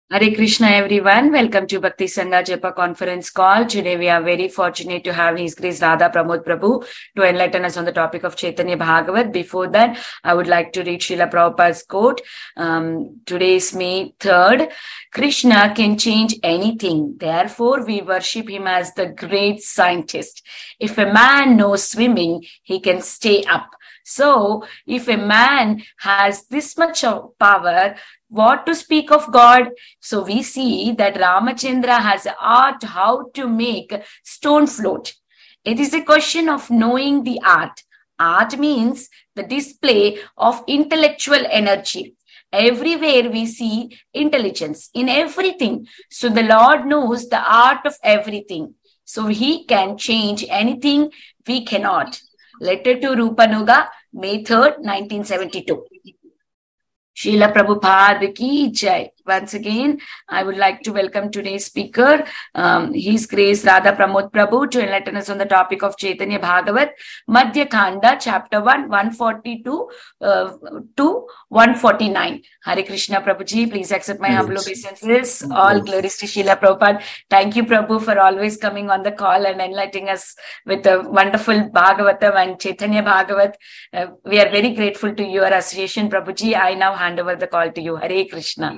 Hare Krishna, everyone. Welcome to Bhakti Sangha Japa conference call. Today, we are very fortunate to have His Grace Radha Pramod Prabhu to enlighten us on the topic of Chaitanya Bhagavat. Before that, I would like to read Srila Prabhupada's quote. Today is May 3rd. Krishna can change anything. Therefore, we worship him as the great scientist. If a man knows swimming, he can stay up. So, if a man has this much of power, what to speak of God? So we see that Ramachandra has art how to make stone float. It is a question of knowing the art. Art means the display of intellectual energy. Everywhere we see intelligence in everything. So the Lord knows the art of everything. So he can change anything we cannot. Letter to Rupanuga, May 3rd, 1972. Srila Prabhupada ki jai. Once again, I would like to welcome today's speaker, His Grace Radha Pramod Prabhu, to enlighten us on the topic of Chaitanya Bhagavat, Madhya Khanda, Chapter 1, 142 to 149. Hare Krishna Prabhuji, please accept my humble obeisances. All glories to Srila Prabhupada. Thank you, Prabhu, for always coming on the call and enlightening us with a wonderful Bhagavatam and Chaitanya Bhagavat. We are very grateful to your association, Prabhuji. I now hand over the call to you. Hare Krishna.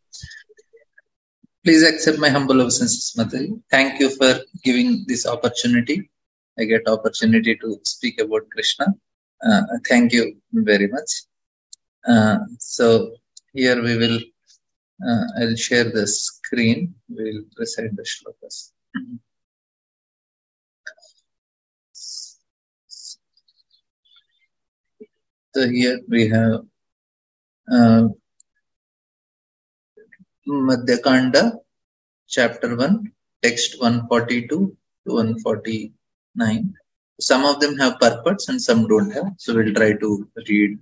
Please accept my humble obeisances, Mataji. Thank you for giving this opportunity. I get opportunity to speak about Krishna. Thank you very much. So here we will, I'll share the screen. We will recite the shlokas. So here we have Madhya Khanda, Chapter 1, text 142 to 149. Some of them have purports and some don't have, so we'll try to read.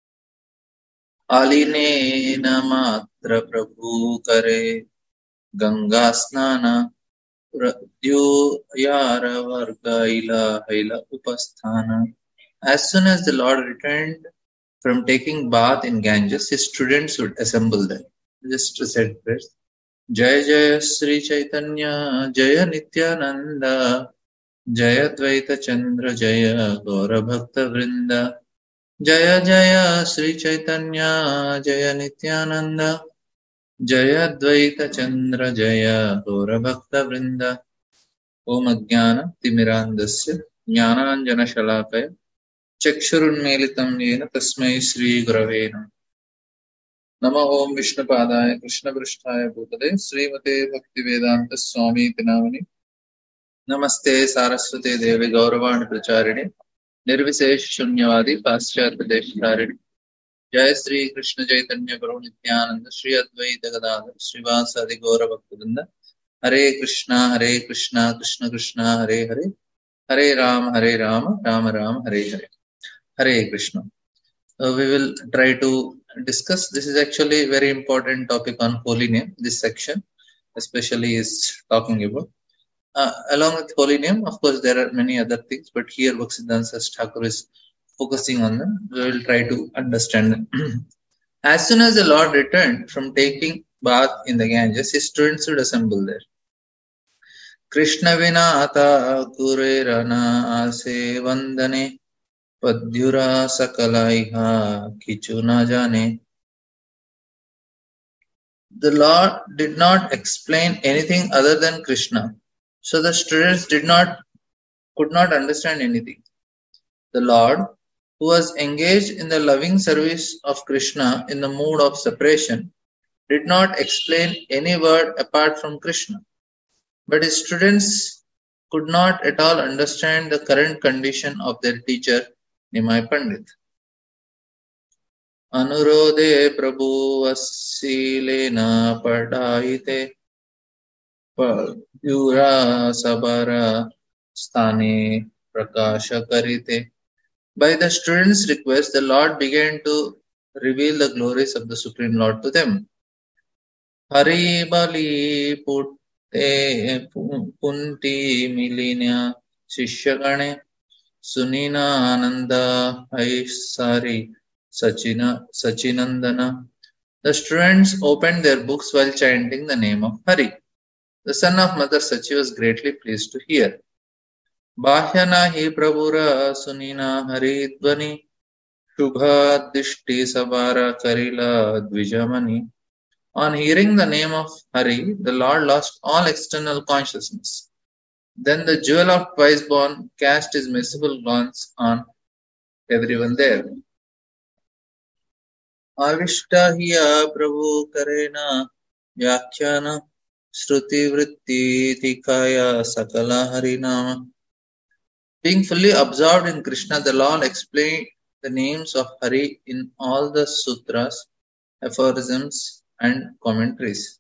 Alinena matra prabhu kare Ganga snana pradyuyara varga ila haila upasthana. As soon as the Lord returned from taking bath in Ganges, his students would assemble there. Just recite verse. Jaya Jaya Sri Chaitanya Jaya Nityananda Jaya Dvaita Chandra Jaya Gaura Bhakta Vrinda Jaya Jaya Sri Chaitanya Jaya Nityananda Jaya Dvaita Chandra Jaya Gaura Bhakta Vrinda Om Ajnana Timirandasya Jnananjana Shalakaya Chakshurunmelitam Yena Tasmai Sri Gurave Namah. Namah Om Vishnupadaya Krishna Prishthaya Bhutale Srimate Bhaktivedanta Swami Tinamani Namaste Saraswate Devi Gauravani Pracharini Nirvisesh Shunyavadi Paschat Deshtarini Jai Sri Krishna Chaitanya Prabhu Nityananda Sri Advaita Gadadhar Srivasadi Gaura Bhaktivinoda Hare Krishna Krishna Krishna Hare Hare Hare Rama Rama Rama Hare Hare Hare Krishna. We will try to discuss. This is actually a very important topic on holy name. This section especially is talking about. Along with holy name, of course, there are many other things, but here Bhaktisiddhanta Thakur is focusing on them. We will try to understand them. As soon as the Lord returned from taking bath in the Ganges, his students would assemble there. Krishna vinata kurerana ase vandane Padhyura sakalaiha kichu na jane. The Lord did not explain anything other than Krishna, so the students could not understand anything. The Lord, who was engaged in the loving service of Krishna in the mood of separation, did not explain any word apart from Krishna. But his students could not at all understand the current condition of their teacher, Nimai Pandit. Anurode Prabhu Vasilena Padaite Padhyura Sabara Sthane Prakasha Karite. By the students' request, the Lord began to reveal the glories of the Supreme Lord to them. Hari Bali Putte Punti Milina Shishyagane Sunina Ananda Aisari Sachinandana. The students opened their books while chanting the name of Hari. The son of Mother Sachi was greatly pleased to hear. Bahyana hi prabhura sunina hari dvani shubha dishti sabara karila dvijamani. On hearing the name of Hari, the Lord lost all external consciousness. Then the jewel of twice born cast his merciful glance on everyone there. Avishta hiya prabhu karena vyakyana shruti vritti tikaya sakala harinama. Being fully absorbed in Krishna, the Lord explained the names of Hari in all the sutras, aphorisms, and commentaries.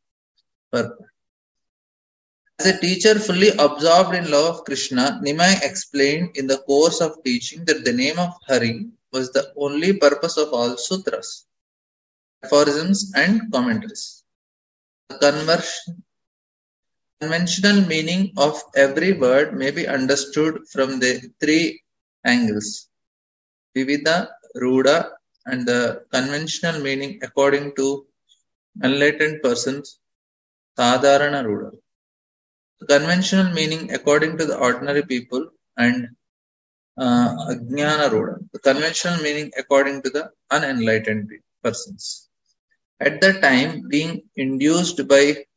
As a teacher fully absorbed in love of Krishna, Nimai explained in the course of teaching that the name of Hari was the only purpose of all sutras, aphorisms, and commentaries. The conventional meaning of every word may be understood from the three angles: Vividha, Ruda, and the conventional meaning according to enlightened persons, Sadharana Ruda. The conventional meaning according to the ordinary people and Ajnana Ruda. The conventional meaning according to the unenlightened persons. At that time, being induced by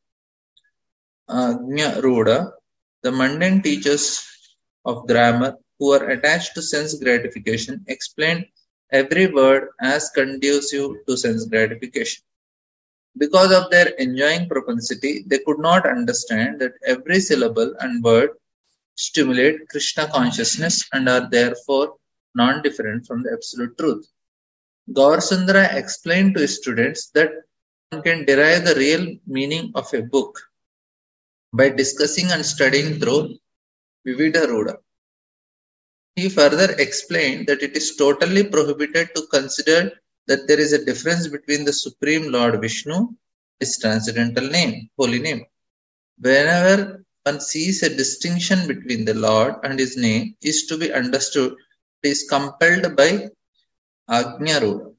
Ajna Ruda, the mundane teachers of grammar who were attached to sense gratification explained every word as conducive to sense gratification. Because of their enjoying propensity, they could not understand that every syllable and word stimulate Krishna consciousness and are therefore non-different from the absolute truth. Gaurasundara explained to his students that one can derive the real meaning of a book by discussing and studying through Vividha Ruda. He further explained that it is totally prohibited to consider that there is a difference between the Supreme Lord Vishnu, his transcendental name, holy name. Whenever one sees a distinction between the Lord and his name is to be understood, it is compelled by Ajna Ruda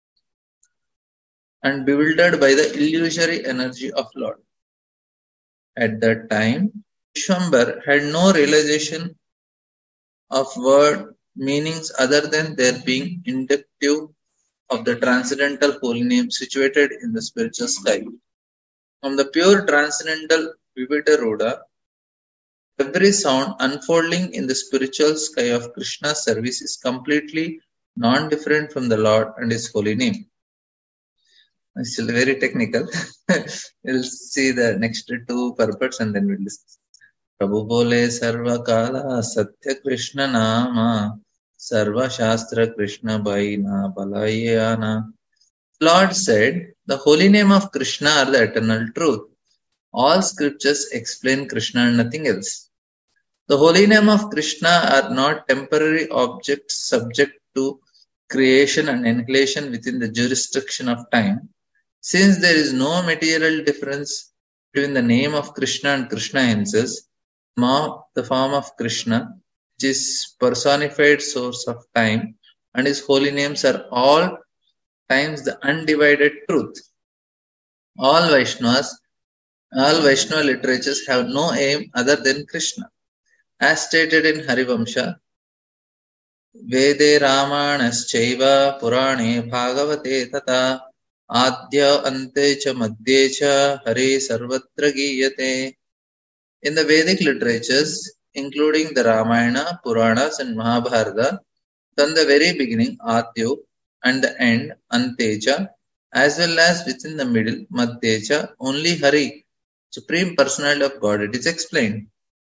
and bewildered by the illusory energy of Lord. At that time, Vishwambar had no realization of word meanings other than their being indicative of the transcendental holy name situated in the spiritual sky. From the pure transcendental Vividha Ruda, every sound unfolding in the spiritual sky of Krishna's service is completely non-different from the Lord and his holy name. It's still very technical. We'll see the next two purports and then we'll discuss. Prabhu bole sarva kala satya Krishna nama sarva shastra Krishna baina balayana. Lord said, the holy name of Krishna are the eternal truth. All scriptures explain Krishna and nothing else. The holy name of Krishna are not temporary objects subject to creation and annihilation within the jurisdiction of time. Since there is no material difference between the name of Krishna and Krishna himself, the form of Krishna, which is personified source of time, and his holy names are all times the undivided truth. All Vaishnava literatures have no aim other than Krishna. As stated in Harivamsha, Vede Ramanaschaiva Purane Bhagavate Tata Adya Ante Cha Madhye Cha Hari Sarvatra Giyate. In the Vedic literatures, including the Ramayana, Puranas and Mahabharata, from the very beginning, Adyo, and the end, Antecha, as well as within the middle, Madhyecha, only Hari, Supreme Personality of Godhead, is explained.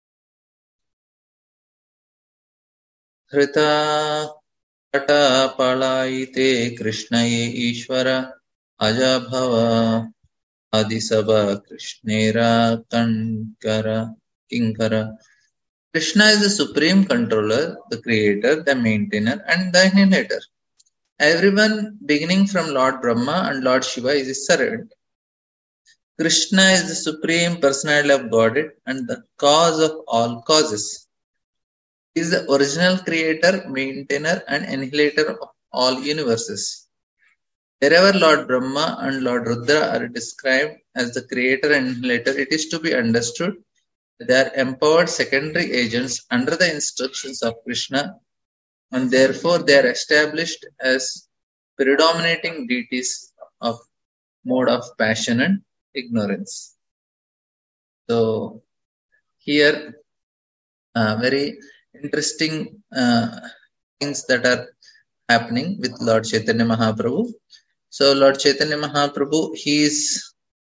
Hrita Kata Palaite Krishnaye Ishvara Ajabhava Adisabha Krishnera Kinkara. Krishna is the supreme controller, the creator, the maintainer, and the annihilator. Everyone beginning from Lord Brahma and Lord Shiva is his servant. Krishna is the supreme personality of Godhead and the cause of all causes. He is the original creator, maintainer, and annihilator of all universes. Wherever Lord Brahma and Lord Rudra are described as the creator and inhalator, it is to be understood that they are empowered secondary agents under the instructions of Krishna, and therefore they are established as predominating deities of mode of passion and ignorance. So here, very interesting things that are happening with Lord Chaitanya Mahaprabhu. So Lord Chaitanya Mahaprabhu, he's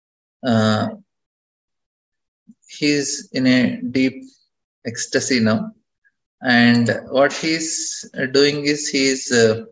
in a deep ecstasy now, and what he's doing is he's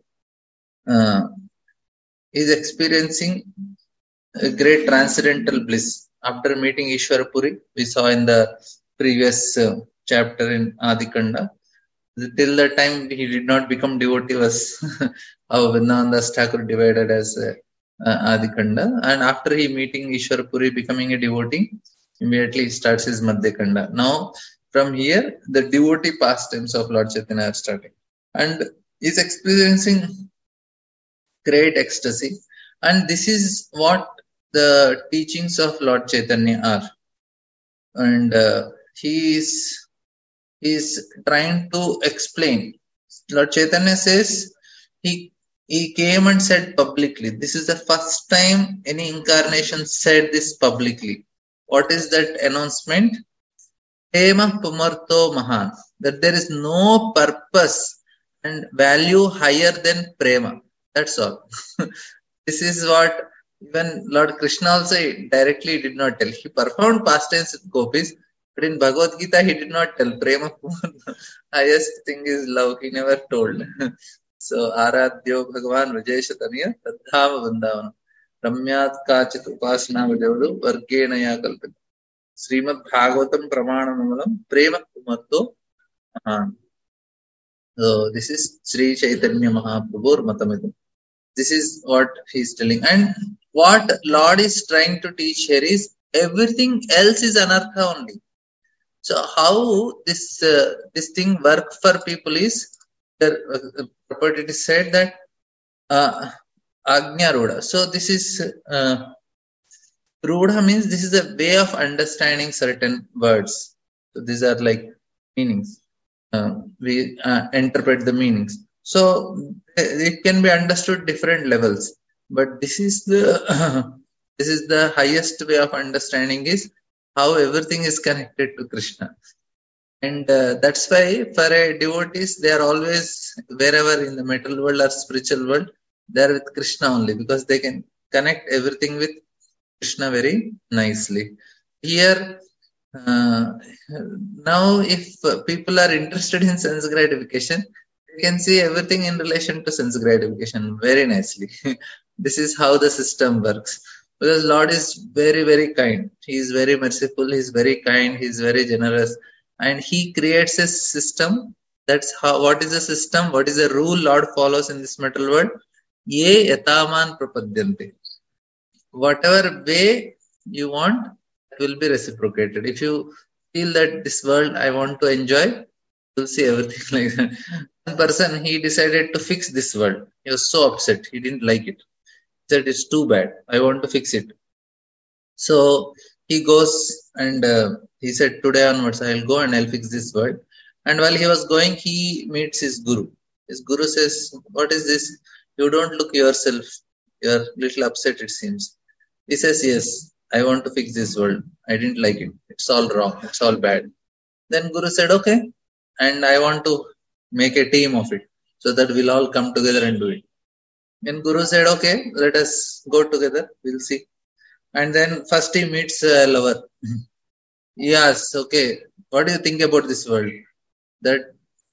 experiencing a great transcendental bliss after meeting Ishwara Puri. We saw in the previous chapter in Adikanda. Till the time he did not become devotee was how Vrindavan Thakur divided as Adikanda, and after he meeting Ishwara Puri, becoming a devotee, immediately he starts his Madhyakanda. Now from here the devotee pastimes of Lord Chaitanya are starting, and is experiencing great ecstasy. And this is what the teachings of Lord Chaitanya are, and he is trying to explain. Lord Chaitanya says he came and said publicly. This is the first time any incarnation said this publicly. What is that announcement? Prema Pumarto Mahan. That there is no purpose and value higher than prema. That's all. This is what even Lord Krishna also directly did not tell. He performed pastimes with gopis, but in Bhagavad Gita he did not tell. Prema Pumarto. Highest thing is love. He never told. So Aradhyo Bhagavan Vijayashataniya Tadhava Vrindavanam Ramyat Kachit Upasana Vijayadu Vargenaya Kalpita Srimad Bhagavatam Pramanamalam Prema Pumarto Mahan. So this is Sri Chaitanya Mahaprabhu Matamidam. This is what he is telling. And what Lord is trying to teach here is everything else is anartha only. So how this thing work for people is, it is said that Agnya Rudha. So this is Rudha means this is a way of understanding certain words. So these are like meanings. We interpret the meanings. So it can be understood different levels. But this is the this is the highest way of understanding is how everything is connected to Krishna. And that's why for a devotees, they are always, wherever in the material world or spiritual world, they are with Krishna only, because they can connect everything with Krishna very nicely. Here, now if people are interested in sense gratification, you can see everything in relation to sense gratification very nicely. This is how the system works. Because Lord is very, very kind. He is very merciful. He is very kind. He is very generous. And he creates a system. That's how. What is the system? What is the rule Lord follows in this material world? Ye yataman prapadyante. Whatever way you want, it will be reciprocated. If you feel that this world I want to enjoy, you'll see everything like that. One person, he decided to fix this world. He was so upset. He didn't like it. He said, it's too bad. I want to fix it. So he goes and he said, today onwards, I'll go and I'll fix this world. And while he was going, he meets his guru. His guru says, what is this? You don't look yourself. You're a little upset, it seems. He says, yes, I want to fix this world. I didn't like it. It's all wrong. It's all bad. Then Guru said, okay. And I want to make a team of it so that we'll all come together and do it. Then Guru said, okay, let us go together. We'll see. And then first he meets a lover. Yes, okay. What do you think about this world? That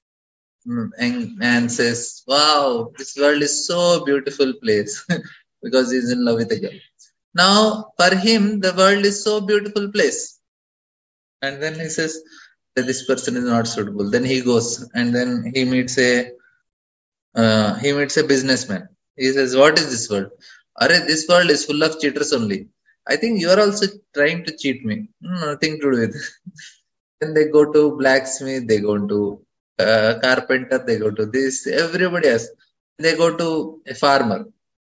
man says, wow, this world is so beautiful place because he's in love with a girl. Now, for him, the world is so beautiful place. And then he says that this person is not suitable. Then he goes and then he meets a businessman. He says, what is this world? Arre, this world is full of cheaters only. I think you are also trying to cheat me. Nothing to do with it. Then they go to blacksmith, they go to carpenter, they go to this, everybody else. They go to a farmer.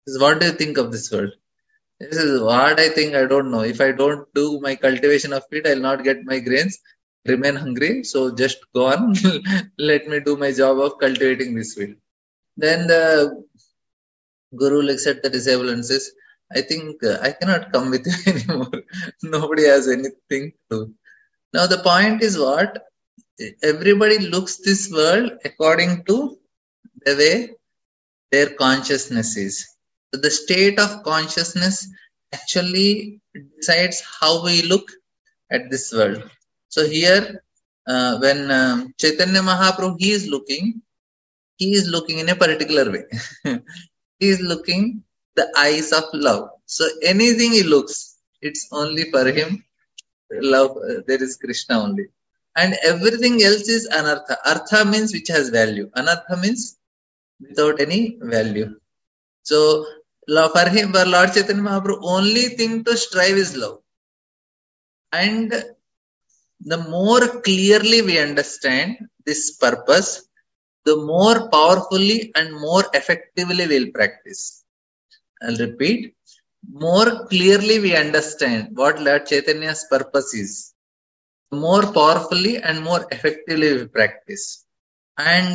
This is what do you think of this world? This is what I think. I don't know. If I don't do my cultivation of it, I'll not get my grains. Remain hungry. So just go on. Let me do my job of cultivating this field. Then the Guru looks at the disabled and says, I think I cannot come with you anymore. Nobody has anything to do. Now the point is what? Everybody looks this world according to the way their consciousness is. So the state of consciousness actually decides how we look at this world. So here, when Chaitanya Mahaprabhu he is looking in a particular way. He is looking the eyes of love. So anything he looks, it's only for him. Love, there is Krishna only. And everything else is anartha. Artha means which has value. Anartha means without any value. So for him, for Lord Chaitanya Mahaprabhu, only thing to strive is love. And the more clearly we understand this purpose, the more powerfully and more effectively we'll practice. I'll repeat. More clearly we understand what Lord Chaitanya's purpose is, the more powerfully and more effectively we practice. And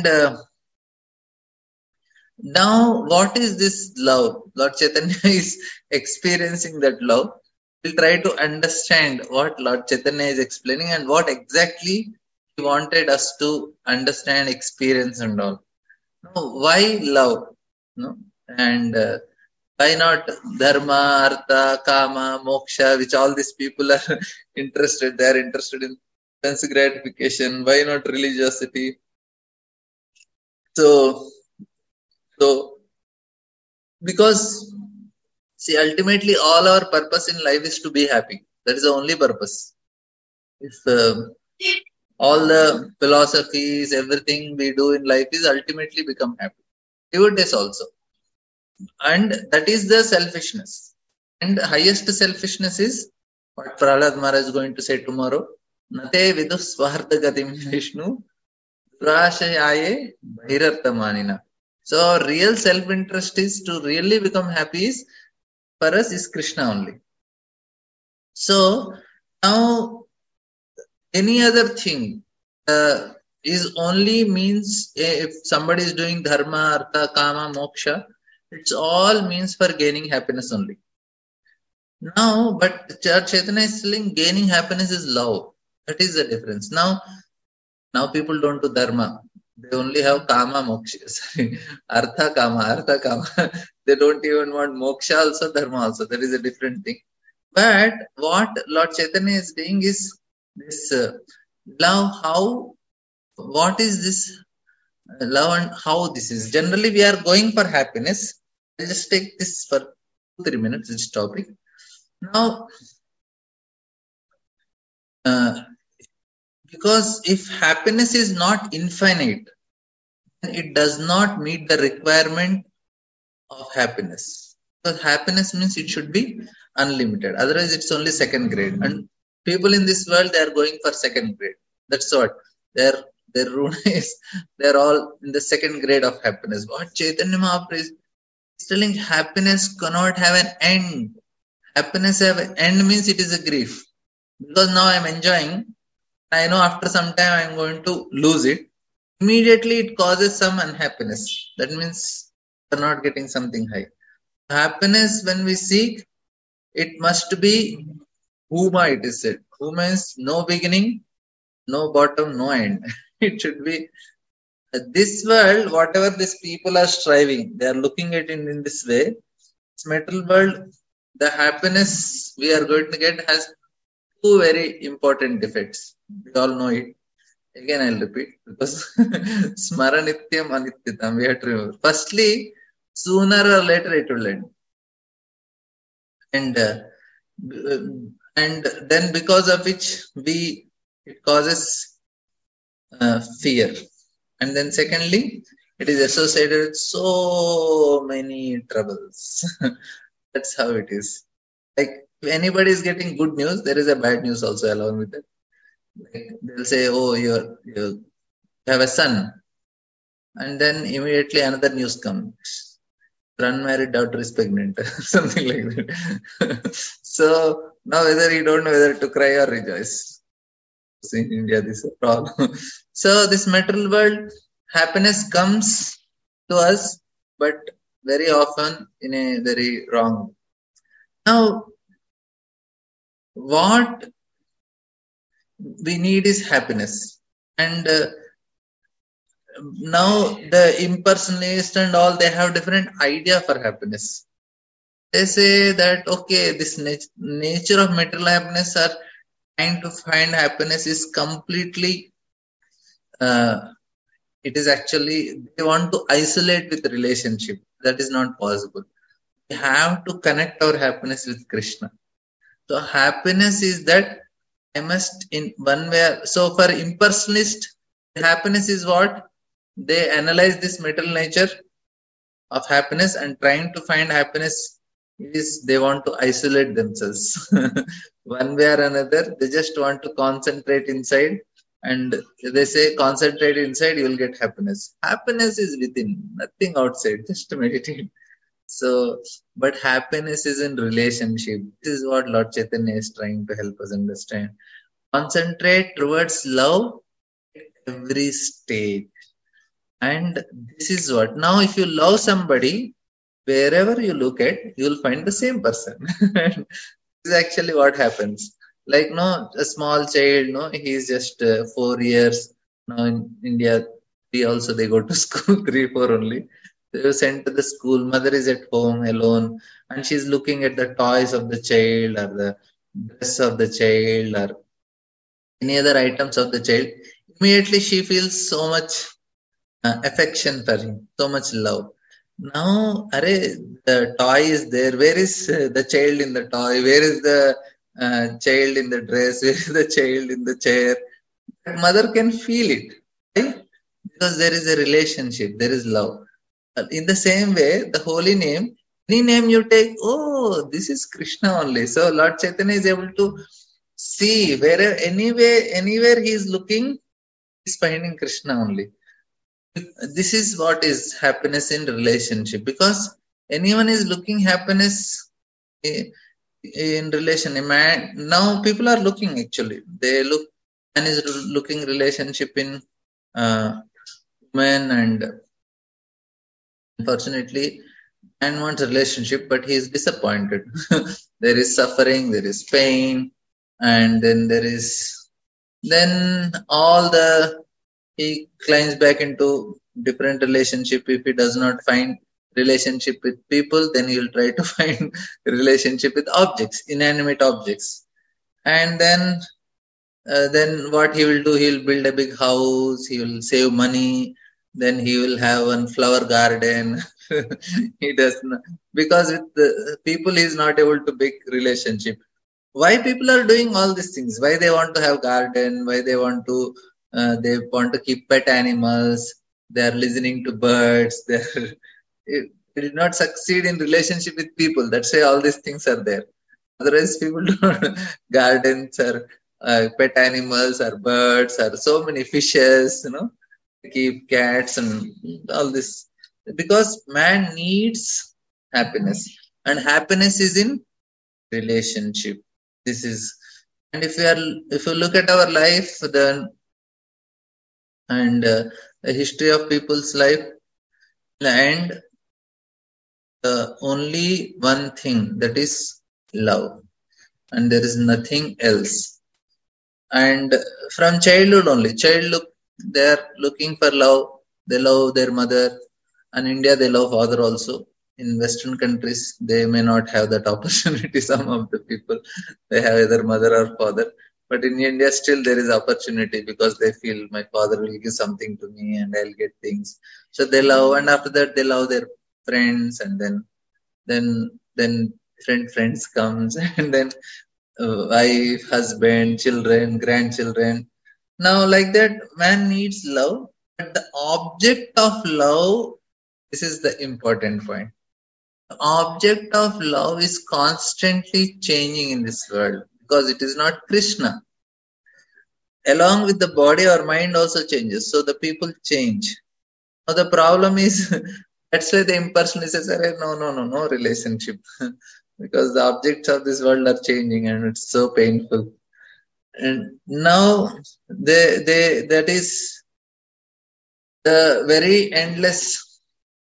now, what is this love? Lord Chaitanya is experiencing that love. We'll try to understand what Lord Chaitanya is explaining and what exactly he wanted us to understand, experience, and all. Now, why love? No? And why not dharma, artha, kama, moksha, which all these people are interested? They are interested in sense gratification. Why not religiosity? So, because see, ultimately, all our purpose in life is to be happy. That is the only purpose. If all the philosophies, everything we do in life is ultimately become happy. Devotees also. And that is the selfishness. And the highest selfishness is what Prahlad Maharaj is going to say tomorrow. Nate vidu swartha gatim Vishnu prashayaye bhairarthamanina. So real self-interest is to really become happy is for us is Krishna only. So now any other thing is only means if somebody is doing dharma, artha, kama, moksha, it's all means for gaining happiness only. Now, but Chaitanya is telling gaining happiness is love. That is the difference. Now people don't do dharma. They only have kama, moksha. Sorry, artha, kama. They don't even want moksha also, dharma also. That is a different thing. But what Lord Chaitanya is doing is this love. What is this love and how this is? Generally, we are going for happiness. I'll just take this for 2-3 minutes, this topic. Now, because if happiness is not infinite, then it does not meet the requirement of happiness. Because happiness means it should be unlimited. Otherwise, it's only second grade. And people in this world, they are going for second grade. That's what. Their rule is, they're all in the second grade of happiness. What Chaitanya Mahaprabhu is telling, happiness cannot have an end. Happiness have an end means it is a grief. Because now I'm enjoying, I know after some time I'm going to lose it. Immediately it causes some unhappiness. That means we're not getting something high. Happiness, when we seek, it must be Huma, it is said. Huma means no beginning, no bottom, no end. It should be this world, whatever these people are striving, they are looking at it in this way. This material world, the happiness we are going to get has two very important defects. We all know it. Again, I'll repeat because Smaranityam Anityatam, we have to remember. Firstly, sooner or later it will end. And then because of which it causes fear. And then secondly, it is associated with so many troubles. That's how it is. Like if anybody is getting good news, there is a bad news also along with it. Like they'll say, oh, you have a son. And then immediately another news comes. unmarried daughter is pregnant, something like that. So now whether you don't know whether to cry or rejoice. In India, this is a problem. So this material world, happiness comes to us, but very often in a very wrong. Now, what we need is happiness, and now the impersonalists and all, they have different idea for happiness. They say that okay, this nature of material happiness are trying to find happiness is completely it is actually they want to isolate with relationship. That is not possible. We have to connect our happiness with Krishna. So happiness is that I must in one way. So for impersonalist, happiness is what they analyze this material nature of happiness and trying to find happiness is they want to isolate themselves. One way or another, they just want to concentrate inside, and they say concentrate inside, you will get happiness. Happiness is within, nothing outside, just meditate. So, but happiness is in relationship. This is what Lord Chaitanya is trying to help us understand. Concentrate towards love at every stage. And this is what, now if you love somebody, wherever you look at, you will find the same person. This is actually what happens. Like, no, a small child, no, he is just 4 years. Now in India, they go to school 3, 4 only. They were sent to the school. Mother is at home alone, and she's looking at the toys of the child or the dress of the child or any other items of the child. Immediately, she feels so much affection for him, so much love. Now, the toy is there. Where is the child in the toy? Where is the child in the dress? Where is the child in the chair? Mother can feel it, right? Because there is a relationship, there is love. In the same way, the holy name, any name you take, oh, this is Krishna only. So Lord Chaitanya is able to see anywhere he is looking, he is finding Krishna only. This is what is happiness in relationship, because anyone is looking happiness in relation. Man, now people are looking actually. They look, man is looking relationship in women, and unfortunately, man wants a relationship, but he is disappointed. There is suffering, there is pain, and then all the he climbs back into different relationship. If he does not find relationship with people, then he will try to find relationship with objects, inanimate objects. And then what he will do, he will build a big house, he will save money, then he will have one flower garden. He does not, because with the people he is not able to big relationship. Why people are doing all these things? Why they want to have garden? Why they want to keep pet animals? They are listening to birds. They did not succeed in relationship with people. That's why all these things are there. Otherwise, people don't gardens or pet animals or birds or so many fishes. Keep cats and all this, because man needs happiness, and happiness is in relationship. This is, and if you look at our life, then and the history of people's life, and only one thing, that is love, and there is nothing else. And from childhood only, they are looking for love. They love their mother, and India they love father also. In Western countries, they may not have that opportunity. Some of the people, they have either mother or father. But in India, still there is opportunity, because they feel my father will give something to me and I'll get things. So they love, and after that they love their friends, and then different friends comes, and then wife, husband, children, grandchildren. Now, like that, man needs love, but the object of love, this is the important point. The object of love is constantly changing in this world, because it is not Krishna. Along with the body, our mind also changes. So the people change. Now the problem is That's why the impersonalist says, no relationship. Because the objects of this world are changing and it's so painful. And now that is the very endless,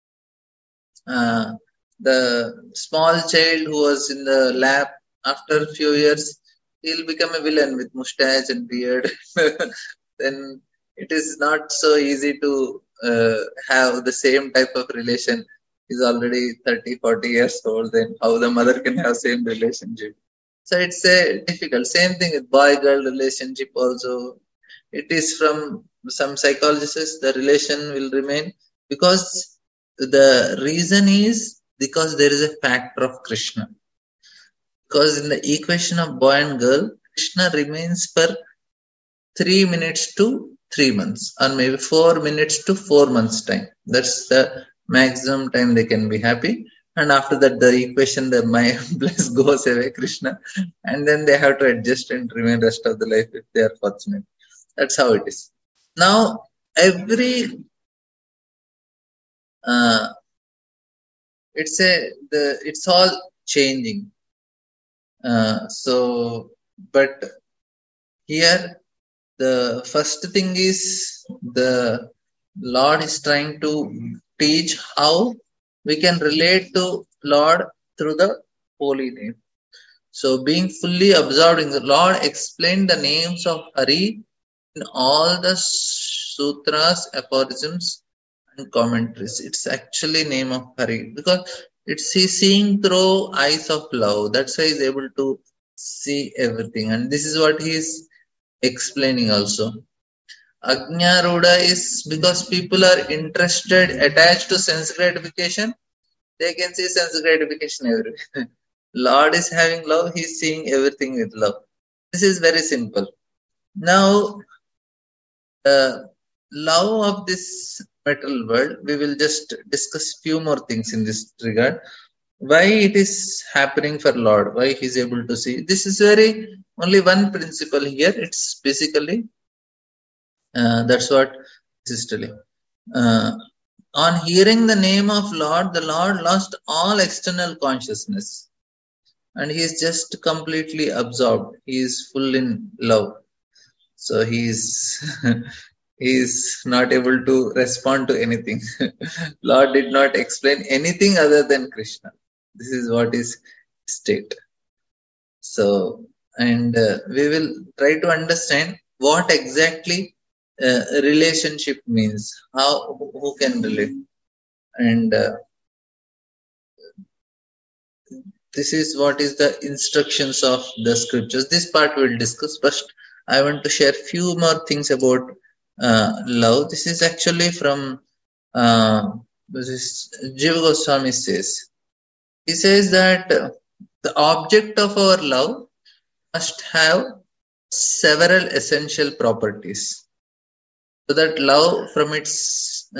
the small child who was in the lab, after a few years, he'll become a villain with mustache and beard. Then it is not so easy to have the same type of relation. He's already 30, 40 years old, then how the mother can have same relationship. So it's a difficult. Same thing with boy-girl relationship also. It is from some psychologists, the relation will remain because the reason is because there is a factor of Krishna. Because in the equation of boy and girl, Krishna remains for 3 minutes to 3 months, or maybe 4 minutes to 4 months time. That's the maximum time they can be happy. And after that, the equation, the my bliss goes away, Krishna, and then they have to adjust and remain rest of the life if they are fortunate. That's how it is. Now, it's all changing. But here the first thing is the Lord is trying to teach how we can relate to Lord through the holy name. So being fully absorbed in the Lord explained the names of Hari in all the sutras, aphorisms, and commentaries. It's actually name of Hari because he's seeing through eyes of love. That's why he's able to see everything. And this is what he's explaining also. Ajnaruda is because people are interested, attached to sense gratification. They can see sense gratification everywhere. Lord is having love, he's seeing everything with love. This is very simple. Now, love of this material world, we will just discuss few more things in this regard. Why it is happening for Lord, why he is able to see. This is only one principle here. It's basically, that's what this is telling. On hearing the name of Lord, the Lord lost all external consciousness. And he is just completely absorbed. He is full in love. So he is not able to respond to anything. Lord did not explain anything other than Krishna. This is what is state. So, and we will try to understand what exactly relationship means. Who can relate? And this is what is the instructions of the scriptures. This part we'll discuss. First, I want to share few more things about love. This is actually from Jiva Goswami says. He says that the object of our love must have several essential properties. So that love from its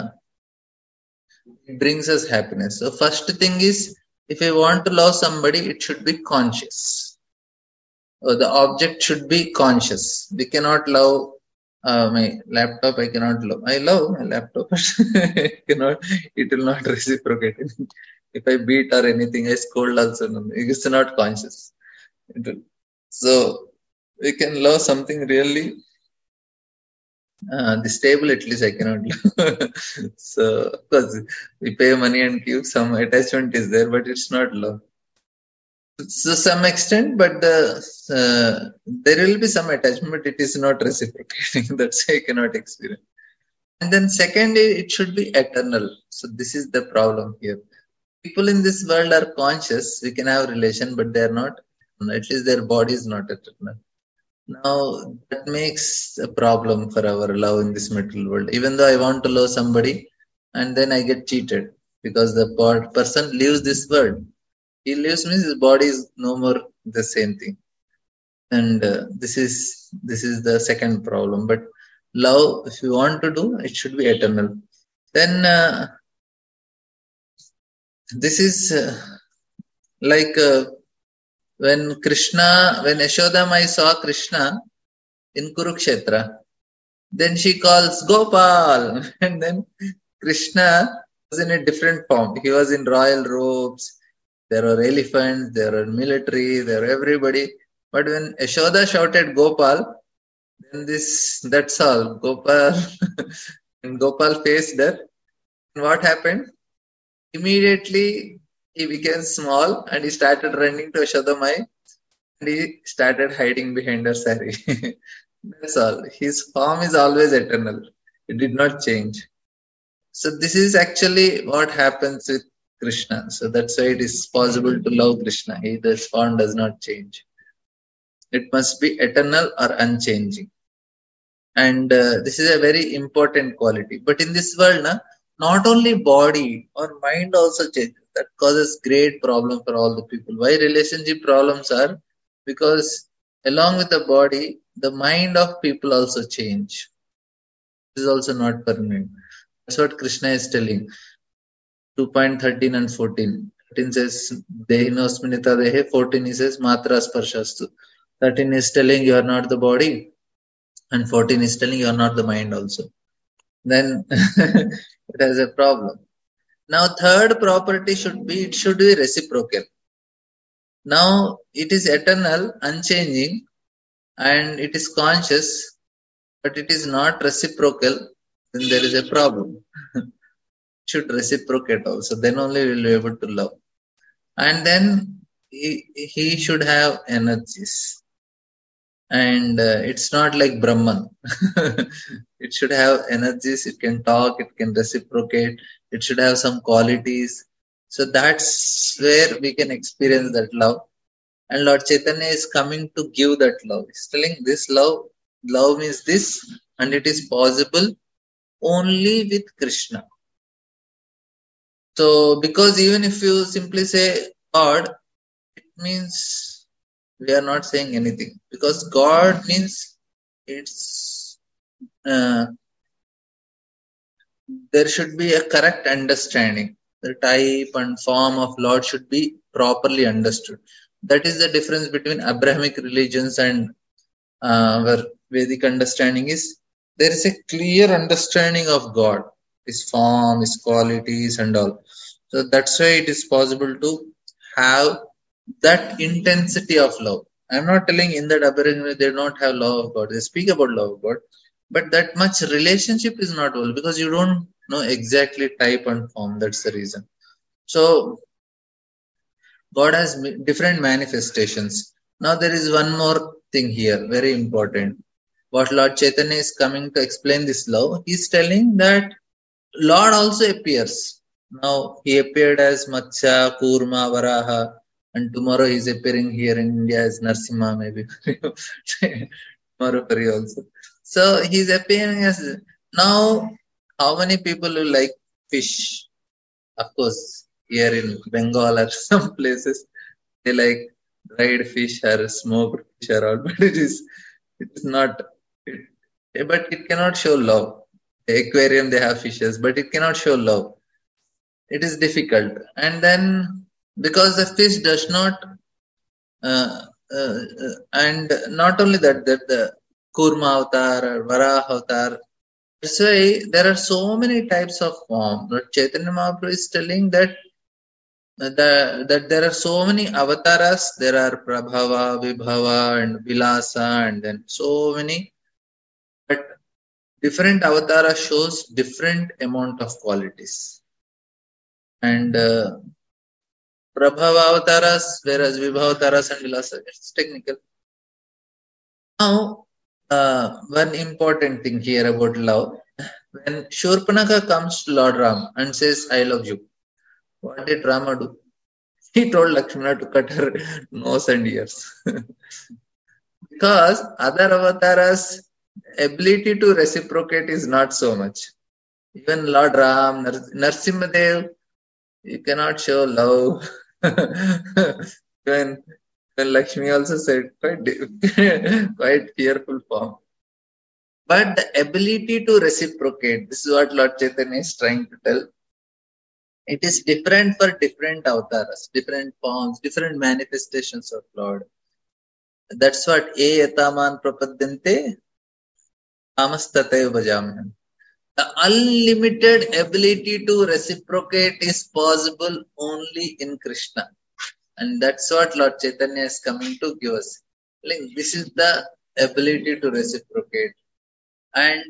brings us happiness. So first thing is, if I want to love somebody, it should be conscious. Or the object should be conscious. We cannot love my laptop. I cannot love. I love my laptop. It will not reciprocate. If I beat or anything, I scold also. It's not conscious. So we can love something really. The stable, at least I cannot love. So, of course, we pay money and give some attachment is there, but it's not love. To some extent, but there will be some attachment, but it is not reciprocating. That's why I cannot experience. And then second, it should be eternal. So this is the problem here. People in this world are conscious. We can have relation, but they are not. At least their body is not eternal. Now, that makes a problem for our love in this material world. Even though I want to love somebody, and then I get cheated because the person leaves this world. He leaves means his body is no more the same thing. And this is the second problem. But love, if you want to do, it should be eternal. Then this is like... when Yashoda Mai saw Krishna in Kurukshetra, then she calls Gopal, and then Krishna was in a different form. He was in royal robes. There were elephants, there were military, there were everybody. But when Yashoda shouted Gopal, then that's all. Gopal, and Gopal faced her. And what happened? Immediately he became small and he started running to Yashoda Mai and he started hiding behind her sari. That's all. His form is always eternal. It did not change. So this is actually what happens with Krishna. So that's why it is possible to love Krishna. His form does not change. It must be eternal or unchanging. And this is a very important quality. But in this world, not only body or mind also changes. That causes great problem for all the people. Why relationship problems are? Because along with the body, the mind of people also change. This is also not permanent. That's what Krishna is telling. 2.13 and 14. 13 says, Dehinosminita Dehe. 14 he says, Matra Sparshastu. 13 is telling you are not the body. And 14 is telling you are not the mind also. Then it has a problem. Now, third property should be reciprocal. Now, it is eternal, unchanging, and it is conscious, but it is not reciprocal. Then there is a problem. Should reciprocate also. Then only we will be able to love. And then he should have energies. And it's not like Brahman. It should have energies, it can talk, it can reciprocate, it should have some qualities. So that's where we can experience that love. And Lord Chaitanya is coming to give that love. He's telling this love means this, and it is possible only with Krishna. So, because even if you simply say God, it means we are not saying anything. Because God means it's there should be a correct understanding. The type and form of Lord should be properly understood. That is the difference between Abrahamic religions and where Vedic understanding is. There is a clear understanding of God, His form, His qualities and all. So that's why it is possible to have that intensity of love. I'm not telling in that Abrahamic they don't have love of God. They speak about love of God. But that much relationship is not all because you don't know exactly type and form. That's the reason. So God has different manifestations. Now there is one more thing here, very important. What Lord Chaitanya is coming to explain this love, he's telling that Lord also appears. Now he appeared as Matsya, Kurma, Varaha, and tomorrow he's appearing here in India as Narsimha, maybe. Tomorrow for you also. So he's appearing as now. How many people will like fish? Of course, here in Bengal or some places they like dried fish or smoked fish or all, but it is not. But it cannot show love. The aquarium they have fishes, but it cannot show love. It is difficult, and then because the fish does not, and not only that the Kurma avatar or Varaha avatar. That's why there are so many types of form. Lord Chaitanya Mahaprabhu is telling that that there are so many avatars. There are Prabhava, Vibhava, and Vilasa, and then so many. But different avatara shows different amount of qualities. And Prabhava avataras, whereas Vibhava avataras and Vilasa, it's technical. Now, one important thing here about love. When Shurpanaka comes to Lord Ram and says, I love you, what did Rama do? He told Lakshmana to cut her nose and ears. Because other avatars' ability to reciprocate is not so much. Even Lord Ram, Narsimhadev, you cannot show love. when Lakshmi also said, quite fearful form. But the ability to reciprocate, this is what Lord Chaitanya is trying to tell. It is different for different avatars, different forms, different manifestations of Lord. That's what yataman prapadyante amastataya bhajamaham. The unlimited ability to reciprocate is possible only in Krishna. And that's what Lord Chaitanya is coming to give us. Like, this is the ability to reciprocate. And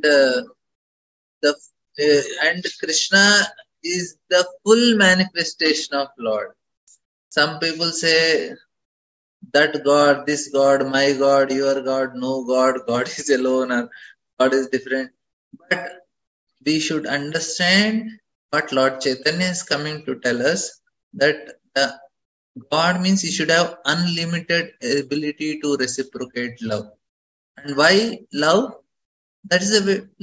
and Krishna is the full manifestation of Lord. Some people say that God, this God, my God, your God, no God, God is alone or God is different. But we should understand what Lord Chaitanya is coming to tell us, that God means you should have unlimited ability to reciprocate love. And why love? That is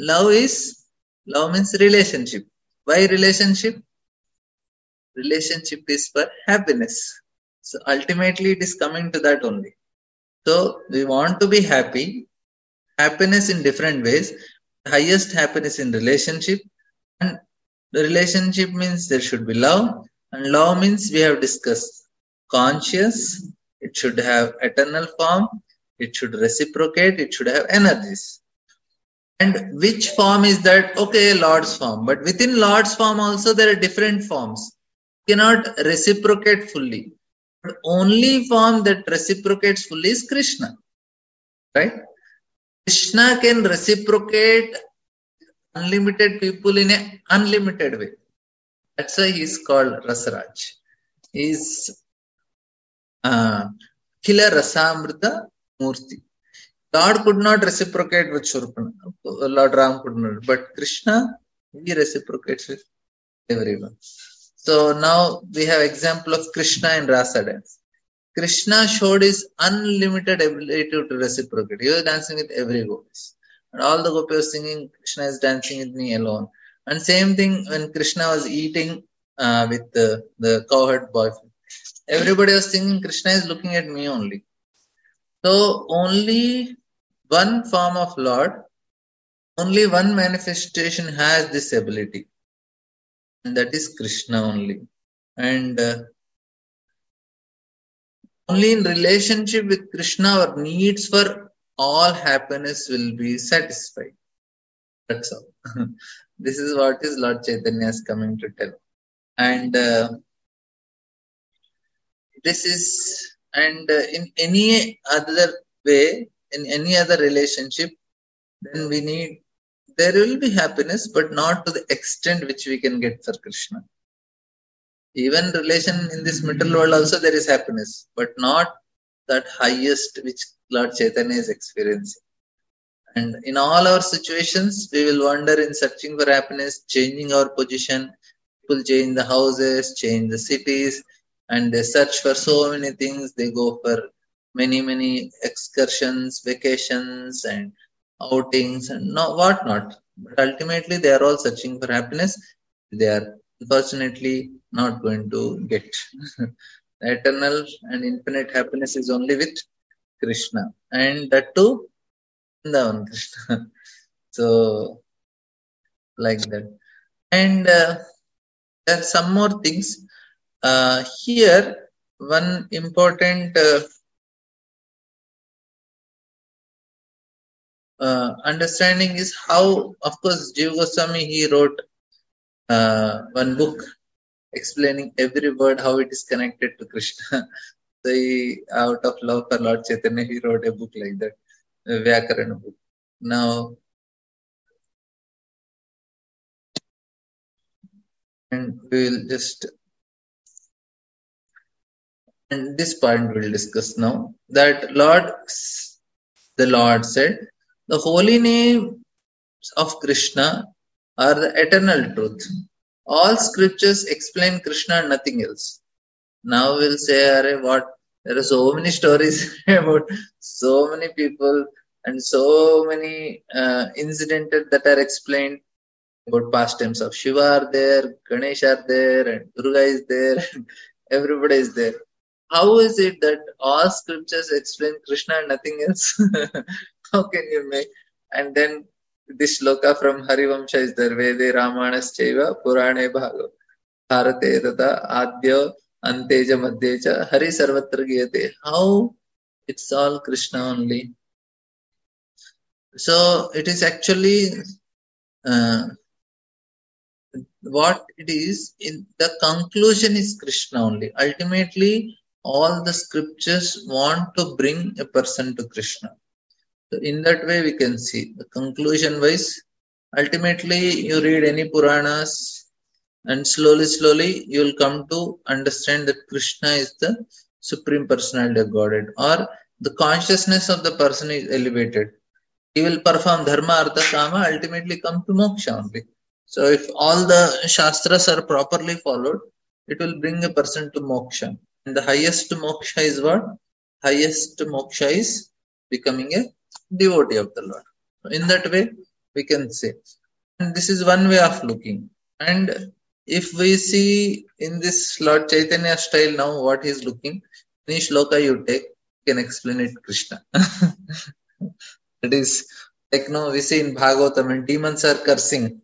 love means relationship. Why relationship? Relationship is for happiness. So ultimately it is coming to that only. So we want to be happy, happiness in different ways. Highest happiness in relationship, and the relationship means there should be love, and love means we have discussed conscious, it should have eternal form, it should reciprocate, it should have energies. And which form is that? Okay, Lord's form. But within Lord's form also there are different forms. You cannot reciprocate fully. But only form that reciprocates fully is Krishna. Right? Krishna can reciprocate unlimited people in an unlimited way. That's why he is called Rasaraj. He is Khila Rasamrita Murti. God could not reciprocate with Shurpana. Lord Ram could not. But Krishna, he reciprocates with everyone. So now we have example of Krishna in Rasa dance. Krishna showed his unlimited ability to reciprocate. He was dancing with every gopis. And all the gopis were singing, Krishna is dancing with me alone. And same thing when Krishna was eating with the cowherd boyfriend. Everybody was singing, Krishna is looking at me only. So only one form of Lord, only one manifestation has this ability. And that is Krishna only. And only in relationship with Krishna our needs for all happiness will be satisfied. That's all. This is what is Lord Chaitanya is coming to tell. And this is, and in any other way, in any other relationship, then we need, there will be happiness, but not to the extent which we can get for Krishna. Even relation in this material world also there is happiness, but not that highest which Lord Chaitanya is experiencing. And in all our situations, we will wander in searching for happiness, changing our position. People change the houses, change the cities, and they search for so many things. They go for many excursions, vacations, and outings, and whatnot. But ultimately, they are all searching for happiness. They are unfortunately not going to get. Eternal and infinite happiness is only with Krishna, and that too, Vrindavan Krishna. So, like that. And there are some more things. Here, one important understanding is how, of course, Jiva Goswami, he wrote one book explaining every word, how it is connected to Krishna. So he, out of love for Lord Chaitanya, he wrote a book like that, a Vyakarana book. Now, and we will just, and this point we'll discuss now, that the Lord said, the holy names of Krishna are the eternal truth. All scriptures explain Krishna and nothing else. Now we'll say, Arey, what? There are so many stories about so many people and so many incidents that are explained about pastimes of Shiva are there, Ganesh are there, and Durga is there, and everybody is there. How is it that all scriptures explain Krishna and nothing else? How can you make? And then this shloka from Harivamsha is there, Vede Ramayanas Purane Bharate Tata Adya Anteja Madhyecha Hari Sarvatra Giyate. How it's all Krishna only. So it is actually what it is, in the conclusion is Krishna only. Ultimately, all the scriptures want to bring a person to Krishna. So in that way, we can see the conclusion wise. Ultimately, you read any Puranas, and slowly, you will come to understand that Krishna is the Supreme Personality of Godhead, or the consciousness of the person is elevated. He will perform dharma, artha, kama, ultimately come to moksha only. So if all the shastras are properly followed, it will bring a person to moksha. And the highest moksha is what? Highest moksha is becoming a devotee of the Lord. So in that way, we can say. And this is one way of looking. And if we see in this Lord Chaitanya style now, what he is looking, any shloka you take, you can explain it Krishna. It is like no, we see in Bhagavatam when demons are cursing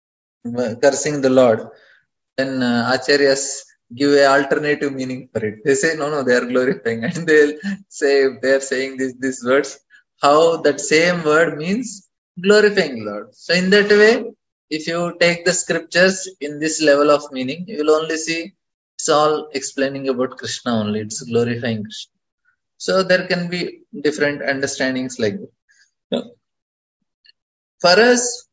the Lord, then acharyas give a alternative meaning for it. They say no, they are glorifying, and they'll say if they are saying these words, how that same word means glorifying Lord. So in that way, if you take the scriptures in this level of meaning, you will only see it's all explaining about Krishna only. It's glorifying Krishna. So there can be different understandings like that. For us,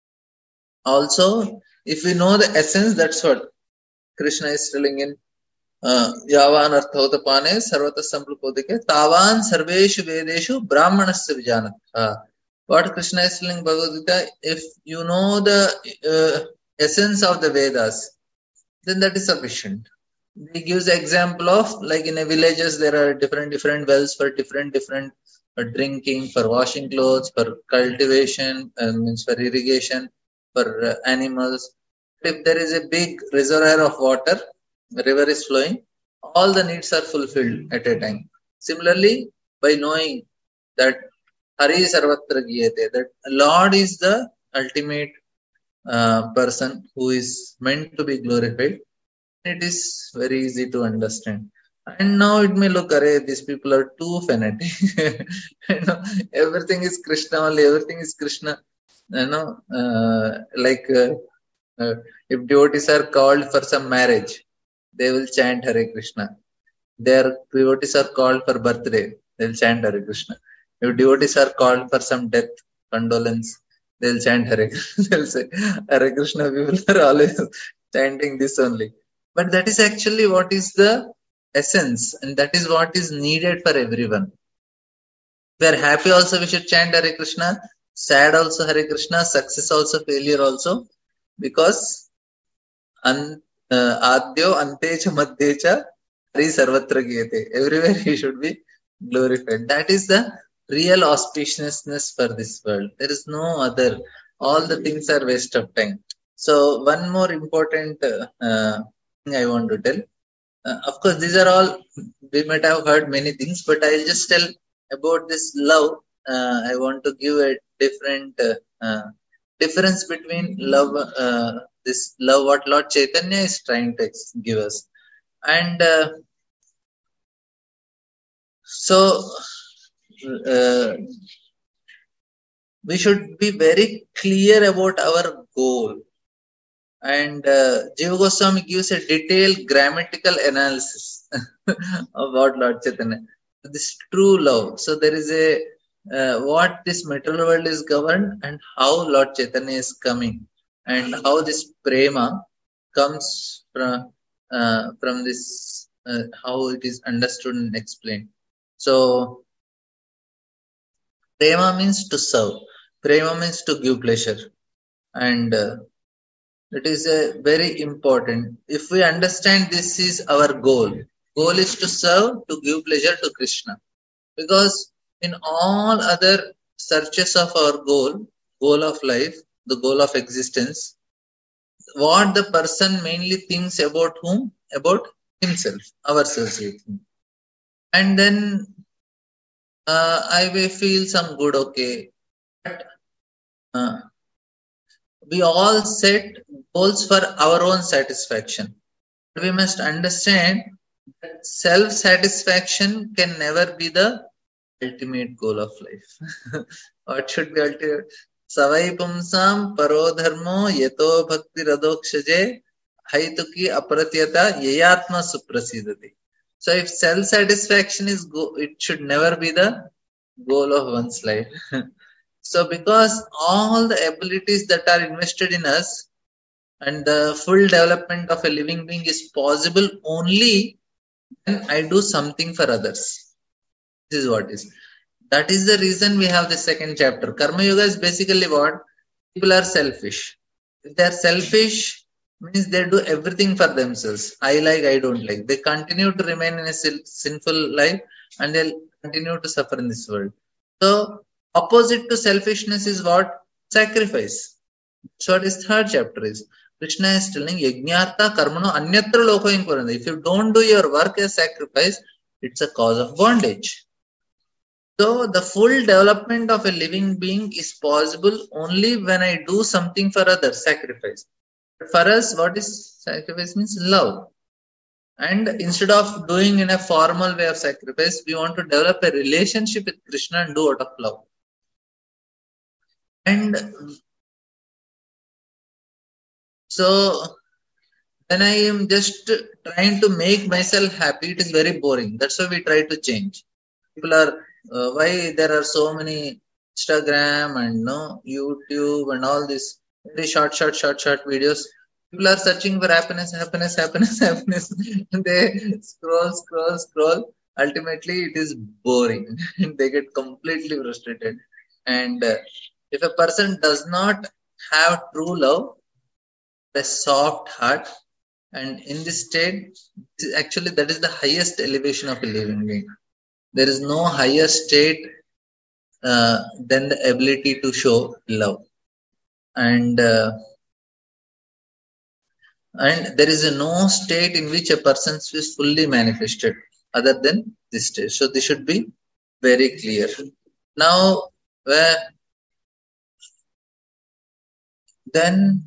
also, if we know the essence, that's what Krishna is telling in Yavan Arthautapane Sarvata Samplupodike Tavan Sarveshu Vedeshu Brahmanasya Vijanatha. What Krishna is telling Bhagavad Gita, if you know the essence of the Vedas, then that is sufficient. He gives the example of like in a villages there are different wells for different drinking, for washing clothes, for cultivation, means for irrigation, for animals. If there is a big reservoir of water, the river is flowing, all the needs are fulfilled at a time. Similarly, by knowing that Hari Sarvatra Giyate, that Lord is the ultimate person who is meant to be glorified, it is very easy to understand. And now it may look, these people are too fanatic. Everything is Krishna only, everything is Krishna. If devotees are called for some marriage, they will chant Hare Krishna. Their devotees are called for birthday, they will chant Hare Krishna. If devotees are called for some death, condolence, they will chant Hare Krishna. They will say Hare Krishna. People are always chanting this only. But that is actually what is the essence, and that is what is needed for everyone. If we are happy also, we should chant Hare Krishna. Sad also Hare Krishna. Success also, failure also. Because Adyo Antecha Madhyecha Hari Sarvatra Giyate. Everywhere he should be glorified. That is the real auspiciousness for this world. There is no other. All the things are waste of time. So one more important thing I want to tell. Of course, these are all, we might have heard many things, but I'll just tell about this love. I want to give a different difference between love, this love what Lord Chaitanya is trying to give us. And we should be very clear about our goal. And Jiva Goswami gives a detailed grammatical analysis about Lord Chaitanya. This true love. So there is a what this material world is governed and how Lord Chaitanya is coming, and how this prema comes from this, how it is understood and explained. So prema means to serve. Prema means to give pleasure, and it is a very important. If we understand this is our goal is to serve, to give pleasure to Krishna. Because in all other searches of our goal of life, the goal of existence, what the person mainly thinks about whom? About himself, ourselves with him. And then I may feel some good, okay. But we all set goals for our own satisfaction. But we must understand that self-satisfaction can never be the ultimate goal of life. What should be ultimate? Savai pumsam paro dharmo yato bhakti radokshje haituki aparatyata yayatma suprasidati. So if self-satisfaction is it should never be the goal of one's life. So because all the abilities that are invested in us and the full development of a living being is possible only when I do something for others. This is what is. That is the reason we have the second chapter. Karma Yoga is basically what? People are selfish. If they are selfish, means they do everything for themselves. I like, I don't like. They continue to remain in a sinful life and they'll continue to suffer in this world. So, opposite to selfishness is what? Sacrifice. So, what is third chapter is. Krishna is telling Yajnartha Karmano Anyatra Lokoyam Kuranda. If you don't do your work as sacrifice, it's a cause of bondage. So the full development of a living being is possible only when I do something for others, sacrifice. But for us, what is sacrifice means? Love. And instead of doing in a formal way of sacrifice, we want to develop a relationship with Krishna and do out of love. And so when I am just trying to make myself happy, it is very boring. That's why we try to change. People are why there are so many Instagram and YouTube and all these very short videos. People are searching for happiness. They scroll. Ultimately, it is boring. They get completely frustrated. And if a person does not have true love, a soft heart, and in this state, actually that is the highest elevation of a living being. There is no higher state than the ability to show love, and there is no state in which a person is fully manifested other than this state. So this should be very clear. Now, then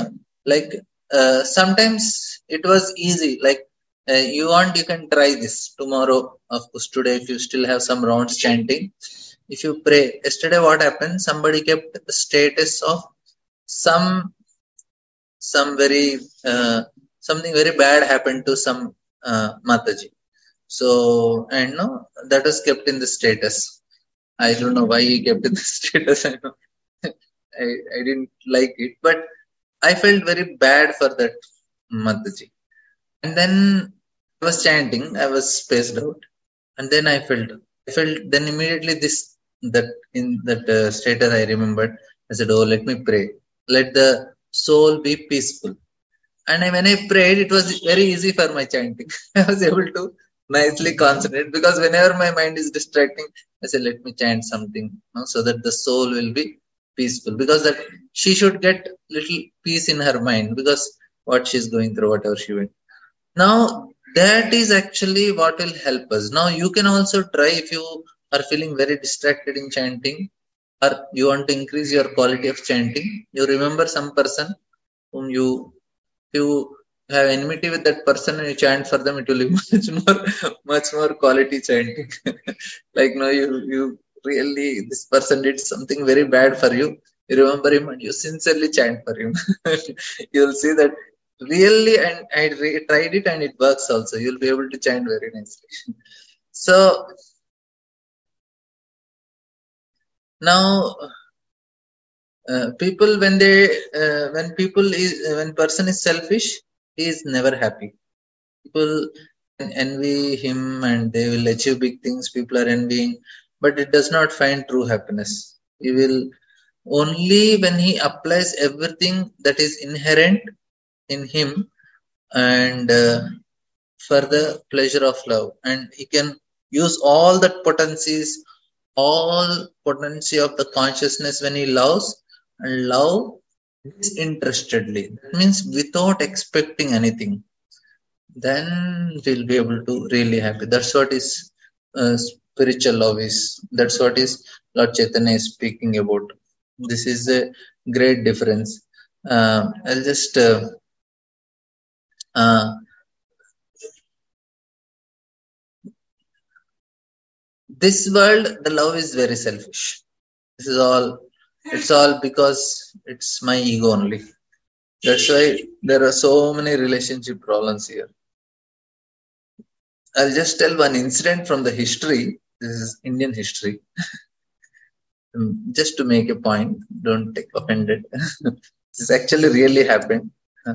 sometimes it was easy. Like you can try this tomorrow. Of course, today if you still have some rounds chanting. If you pray, yesterday what happened? Somebody kept the status of some very something very bad happened to some Mataji. So and no, that was kept in the status. I don't know why he kept in the status. I know I didn't like it, but I felt very bad for that Mataji. And then I was chanting. I was spaced out, and then I felt then immediately that in that status I remembered. I said, "Oh, let me pray. Let the soul be peaceful." And when I prayed, it was very easy for my chanting. I was able to nicely concentrate because whenever my mind is distracting, I said, "Let me chant something, so that the soul will be peaceful." Because that she should get little peace in her mind because what she's going through, whatever she went. Now that is actually what will help us. Now you can also try if you are feeling very distracted in chanting or you want to increase your quality of chanting. You remember some person whom you have enmity with that person and you chant for them, it will be much more quality chanting. Like you really this person did something very bad for you. You remember him and you sincerely chant for him. You'll see that really, and I tried it and it works also. You'll be able to chant very nicely. So now people when person is selfish, he is never happy. People envy him and they will achieve big things. People are envying, but it does not find true happiness. He will only when he applies everything that is inherent in him and for the pleasure of love, and he can use all that potency of the consciousness when he loves and love disinterestedly. That means without expecting anything. Then we'll be able to really happy. That's what is spiritual love is. That's what is Lord Chaitanya is speaking about. This is a great difference. I'll just this world, the love is very selfish. This is all It's all because it's my ego only. That's why there are so many relationship problems here. I'll just tell one incident from the history. This is Indian history. Just to make a point, don't take offended. This actually really happened.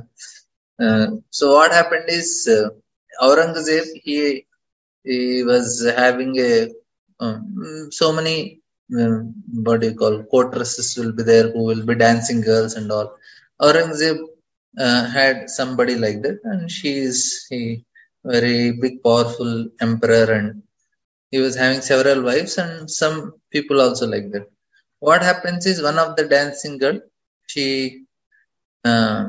So what happened is Aurangzeb, he was having a so many what do you call courtesses will be there who will be dancing girls and all. Aurangzeb had somebody like that, and she is he very big powerful emperor, and he was having several wives and some people also like that. What happens is one of the dancing girl, she uh,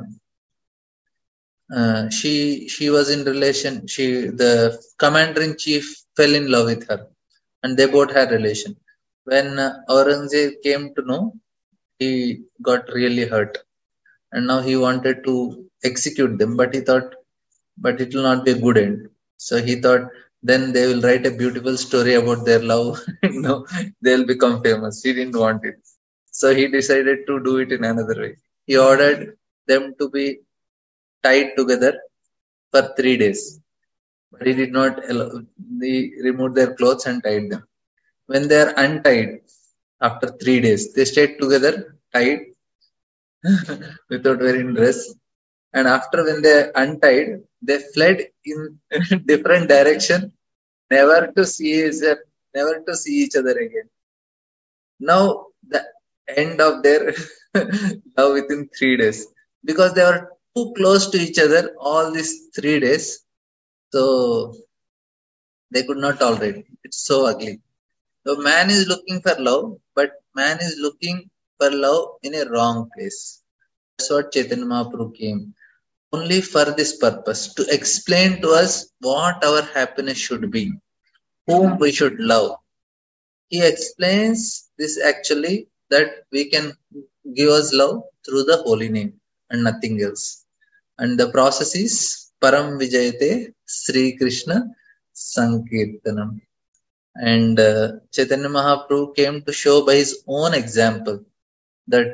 she was in relation. The commander in chief fell in love with her, and they both had relation. When Aurangzeb came to know, he got really hurt, and now he wanted to execute them, but he thought, but it will not be a good end. So he thought, then they will write a beautiful story about their love. No, they'll become famous. He didn't want it, so he decided to do it in another way. He ordered them to be tied together for 3 days. But he did not allow, he removed their clothes and tied them. When they are untied after 3 days, they stayed together, tied without wearing dress. And after when they untied, they fled in different direction, never to see never to see each other again. Now the end of their love within 3 days, because they were too close to each other all these 3 days. So they could not tolerate it. It's so ugly. So man is looking for love, but man is looking for love in a wrong place. That's what Chaitanya Mahaprabhu came. Only for this purpose, to explain to us what our happiness should be, whom we should love. He explains this actually that we can give us love through the holy name and nothing else. And the process is Param Vijayate Sri Krishna Sankirtanam. And Chaitanya Mahaprabhu came to show by his own example that,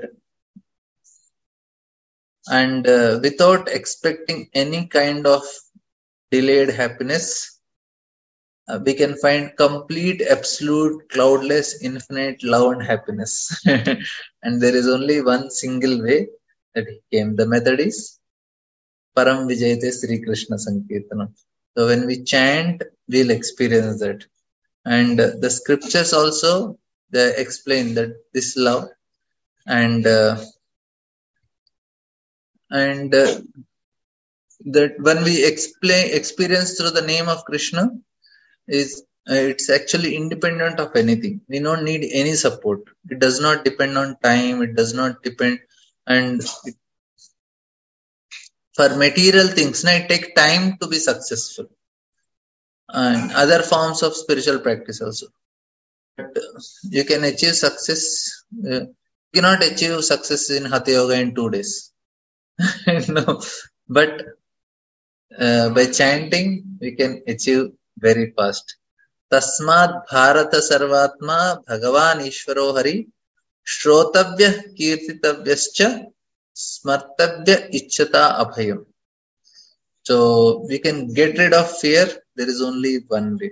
and without expecting any kind of delayed happiness, we can find complete, absolute, cloudless, infinite love and happiness. And there is only one single way that he came. The method is Param Vijayate Sri Krishna Sankirtanam. So when we chant, we'll experience that. And the scriptures also, they explain that this love and that when we experience through the name of Krishna, is it's actually independent of anything. We don't need any support. It does not depend on time. It does not depend, and for material things, it takes time to be successful, and other forms of spiritual practice also. But you can achieve success. You cannot achieve success in Hatha Yoga in 2 days. No, but by chanting, we can achieve very fast. Tasmat Bharata Sarvatma Bhagavan Ishvaro Hari Shrotavya Kirtitavyascha Smartavya Ichchata Abhayam. So we can get rid of fear. There is only one way.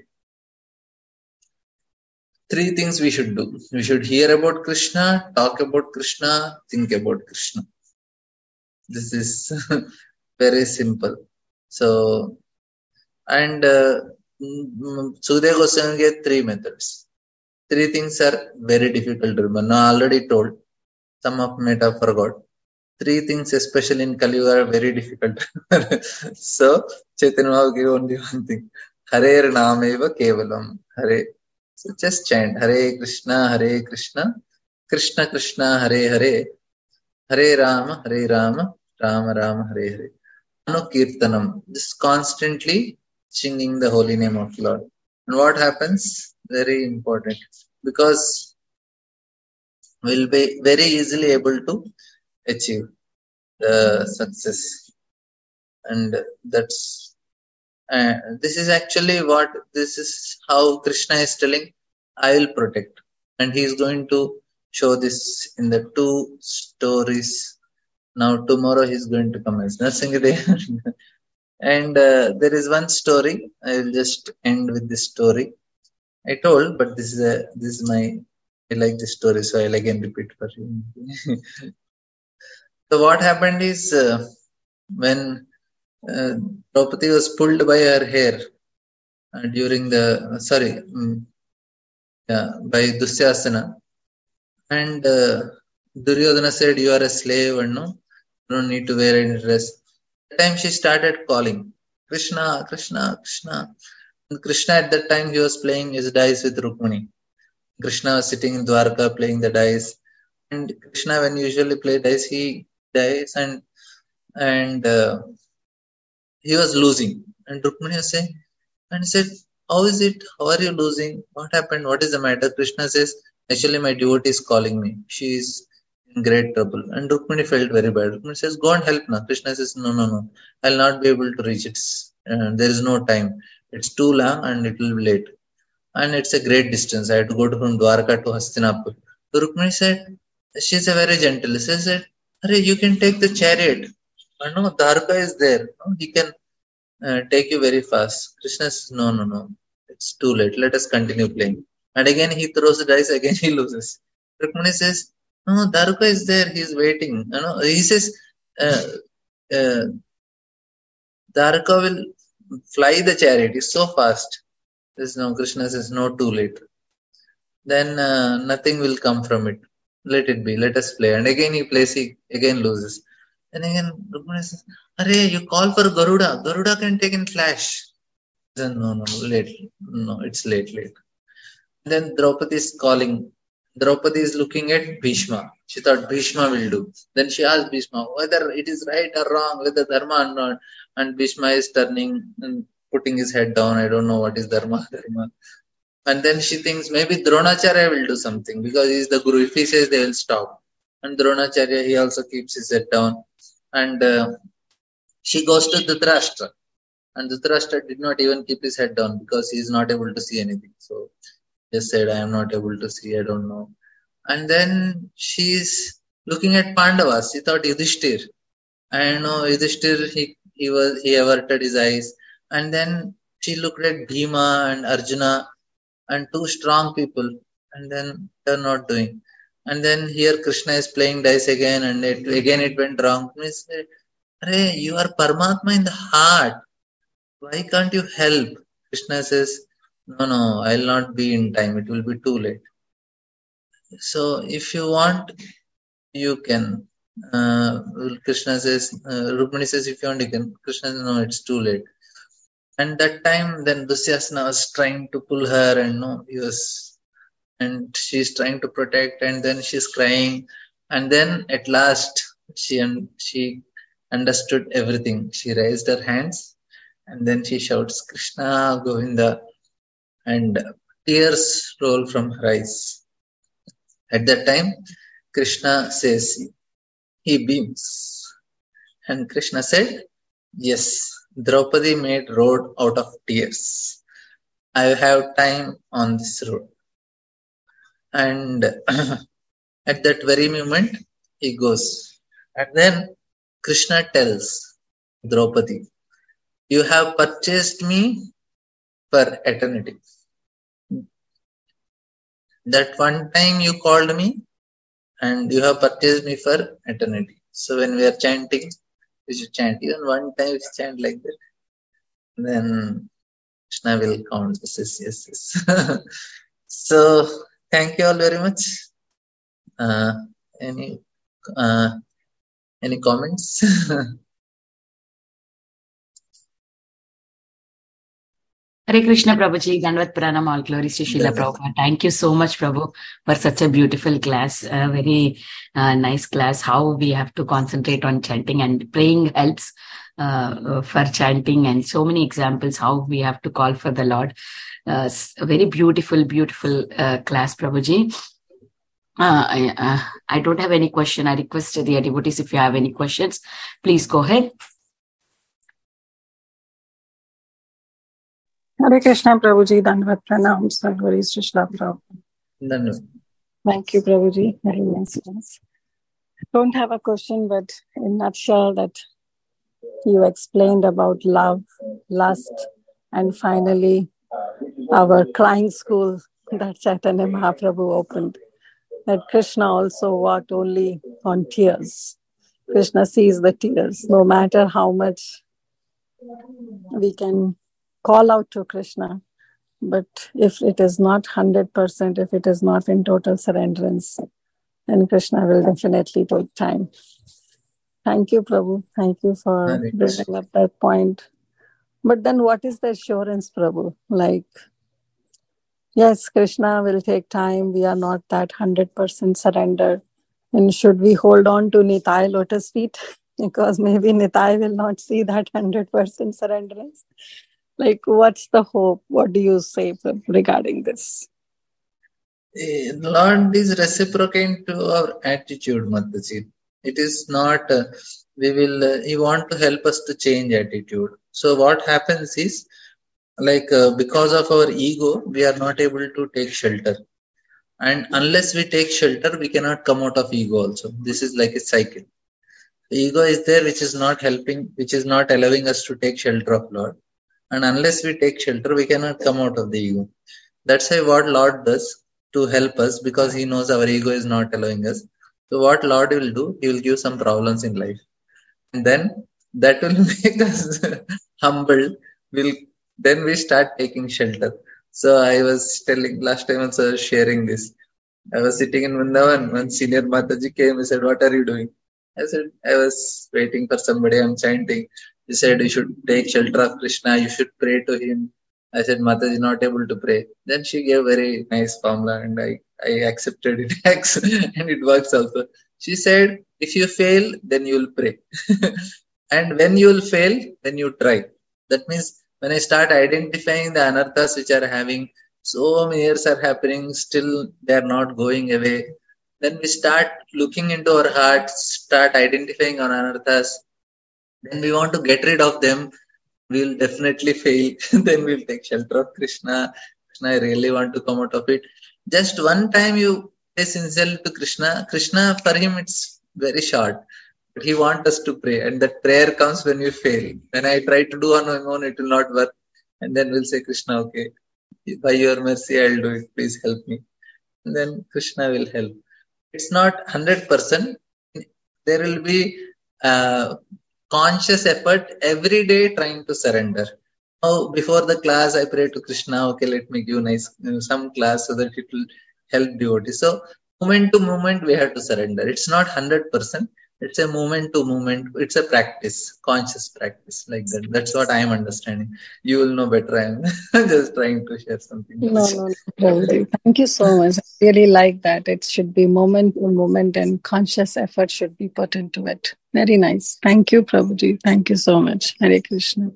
3 things we should do. We should hear about Krishna, talk about Krishna, think about Krishna. This is very simple. So, and Sukadeva Goswami gave 3 methods. 3 things are very difficult to remember. Now, I already told. Some of might have forgot. 3 things, especially in Kali Yuga, are very difficult. So, Chaitanya Mahaprabhu gave only one thing. Hare Nameva Kevalam. Hare. So just chant Hare Krishna, Krishna Krishna, Hare Hare, Hare Rama, Rama Rama, Hare Hare. Kirtanam. Just constantly singing the holy name of Lord. And what happens? Very important. Because we'll be very easily able to achieve the success. And that's this is actually this is how Krishna is telling, I will protect. And he is going to show this in the 2 stories. Now tomorrow he's going to come as Narsingadev. And there is one story. I will just end with this story. I told, but this is my. I like this story, so I'll again repeat for you. So what happened is when uh, Draupadi was pulled by her hair during the by Dusyasana, and Duryodhana said, "You are a slave, and no, you don't need to wear any dress." That time she started calling Krishna, Krishna, Krishna. And Krishna at that time he was playing his dice with Rukmini. Krishna was sitting in Dwarka playing the dice, and Krishna, when he usually play dice, he dice and he was losing. And Rukmini was saying, and he said, "How is it? How are you losing? What happened? What is the matter?" Krishna says, "Actually, my devotee is calling me. She is in great trouble." And Rukmini felt very bad. Rukmini says, "Go and help now." Krishna says, "No, no, no. I'll not be able to reach it. There is no time. It's too long and it will be late. And it's a great distance. I have to go from Dwarka to Hastinapur." So Rukmini said, she's a very gentle. She said, "Arey, you can take the chariot. No, Dwarka is there. No, he can take you very fast." Krishna says, "No, no, no. It's too late. Let us continue playing." And again he throws the dice, again he loses. Rukmini says, "No, Daruka is there. He is waiting." He says, uh, uh, "Daruka will fly the chariot. It's so fast." Says, "No." Krishna says, "No, too late. Then nothing will come from it. Let it be. Let us play." And again he plays, he again loses. And again Rukmini says, "Arey, you call for Garuda. Garuda can take in flash." Then, "No, no, late. No, it's late. Then Draupadi is calling. Draupadi is looking at Bhishma. She thought Bhishma will do. Then she asked Bhishma whether it is right or wrong, whether dharma or not. And Bhishma is turning and putting his head down. I don't know what is dharma. And then she thinks maybe Dronacharya will do something because he is the guru. If he says, they will stop. And Dronacharya, he also keeps his head down. And she goes to Dhritarashtra. And Dhritarashtra did not even keep his head down because he is not able to see anything. So just said, "I am not able to see, I don't know." And then she's looking at Pandavas. She thought Yudhishthir. And Yudhishthir, he averted his eyes. And then she looked at Bhima and Arjuna and 2 strong people. And then they're not doing. And then here Krishna is playing dice again, and again it went wrong. Means, "Arey, you are Paramatma in the heart. Why can't you help?" Krishna says, "No, no, I'll not be in time. It will be too late. So if you want, you can." Krishna says, Rukmini says, "If you want, you can." Krishna says, "No, it's too late." And that time, then Dusyasana was trying to pull her, and and she's trying to protect, and then she's crying. And then at last, she understood everything. She raised her hands, and then she shouts, "Krishna, Govinda," and tears roll from her eyes. At that time, Krishna says, he beams. And Krishna said, "Yes, Draupadi made road out of tears. I have time on this road." And at that very moment, he goes. And then Krishna tells Draupadi, "You have purchased me for eternity. That one time you called me, and you have purchased me for eternity." So when we are chanting, we should chant. Even one time we chant like that, then Krishna will count. Yes. So thank you all very much. Uh, any uh, any comments? Hare Krishna Prabhuji, Dandavat Pranam, all glories to Srila Prabhupada. Thank you so much, Prabhu, for such a beautiful class, a very nice class, how we have to concentrate on chanting, and praying helps for chanting, and so many examples how we have to call for the Lord. A very beautiful class, Prabhuji. I don't have any question. I request the devotees, if you have any questions, please go ahead. Hare Krishna Prabhuji, Dandavat Pranam, Sarvaris Srila Prabhupada. Thank you, Prabhuji. Very nice class. Don't have a question, but in a nutshell, that you explained about love, lust, and finally our crying school that Chaitanya Mahaprabhu opened. That Krishna also walked only on tears. Krishna sees the tears. No matter how much we can call out to Krishna, but if it is not 100%, if it is not in total surrenderance, then Krishna will definitely take time. Thank you, Prabhu. Thank you for bringing up that point. But then what is the assurance, Prabhu? Like, yes, Krishna will take time. We are not that 100% surrendered. And should we hold on to Nitai lotus feet? Because maybe Nitai will not see that 100% surrenderance. Like, what's the hope? What do you say regarding this? Lord is reciprocating to our attitude, Mataji. It is not, He want to help us to change attitude. So what happens is, because of our ego, we are not able to take shelter. And unless we take shelter, we cannot come out of ego also. This is like a cycle. The ego is there, which is not helping, which is not allowing us to take shelter of Lord. And unless we take shelter, we cannot come out of the ego. That's why what Lord does to help us, because He knows our ego is not allowing us. So what Lord will do, He will give some problems in life. And then that will make us humble. Then we start taking shelter. So I was telling, last time also sharing this. I was sitting in Vrindavan, when senior Mataji came, he said, "What are you doing?" I said, "I was waiting for somebody, I'm chanting." He said, "You should take shelter of Krishna, you should pray to him." I said, "Mataji not able to pray." Then she gave very nice formula and I accepted it and it works also. She said, "If you fail, then you will pray." And when you will fail, then you try. That means when I start identifying the anarthas which are having, so many years are happening, still they are not going away. Then we start looking into our hearts, start identifying our anarthas. Then we want to get rid of them. We'll definitely fail. Then we'll take shelter of Krishna. Krishna, I really want to come out of it. Just one time you pray sincerely to Krishna. Krishna, for him, it's very short. But he wants us to pray. And that prayer comes when we fail. When I try to do on my own, it will not work. And then we'll say, Krishna, okay, by your mercy, I'll do it. Please help me. And then Krishna will help. It's not 100%. There will be conscious effort every day trying to surrender. Now, before the class, I pray to Krishna, okay, let me give some class so that it will help devotees. So, moment to moment, we have to surrender. It's not 100%. It's a moment to moment. It's a practice, conscious practice like that. That's what I am understanding. You will know better. I am just trying to share something. No. Thank you so much. I really like that. It should be moment to moment and conscious effort should be put into it. Very nice. Thank you, Prabhuji. Thank you so much. Hare Krishna.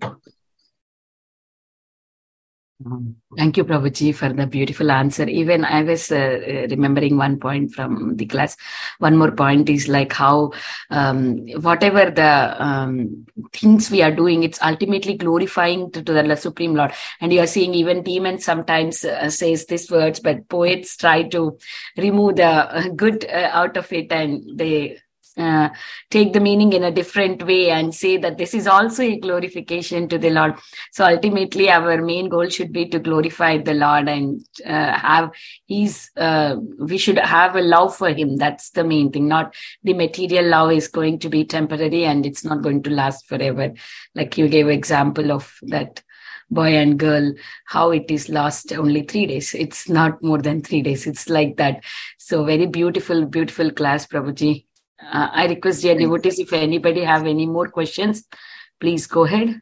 Thank you, Prabhuji, for the beautiful answer. Even I was remembering one point from the class. One more point is like how whatever the things we are doing, it's ultimately glorifying to the Supreme Lord. And you are seeing even demons sometimes says these words, but poets try to remove the good out of it, and they take the meaning in a different way and say that this is also a glorification to the Lord. So ultimately our main goal should be to glorify the Lord and have we should have a love for him. That's the main thing. Not the material love is going to be temporary and it's not going to last forever. Like you gave example of that boy and girl, how it is lost only 3 days. It's not more than 3 days. It's like that. So very beautiful, beautiful class, Prabhuji. I request dear devotees, if anybody have any more questions, please go ahead.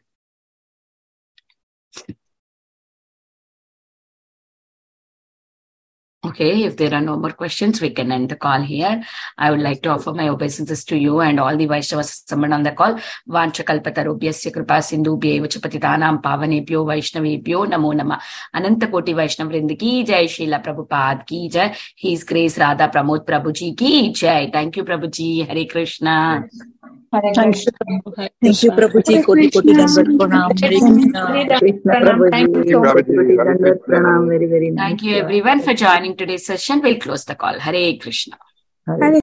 Okay, if there are no more questions, we can end the call here. I would like to offer my obeisances to you and all the Vaishnavas summoned on the call. Vancha kalpatarubhyasya kripa sindhubhyev cha patitanam pavanebhyo Vaishnavebhyo namo namah. Ananta koti Vaishnav vrind ki jai, Srila Prabhupada ki jai, His Grace Radha Pramod Prabhuji ki jai. Thank you, Prabhuji. Hare Krishna. Thank you, Prabhu. Hare Thank you, Krishna. Prabhuji. Koti koti dandat pranam. Hare Krishna. Krishna Prabhuji. Koti koti dandat pranam. Very, very nice. Thank you everyone for joining today's session. We'll close the call. Hare Krishna. Hare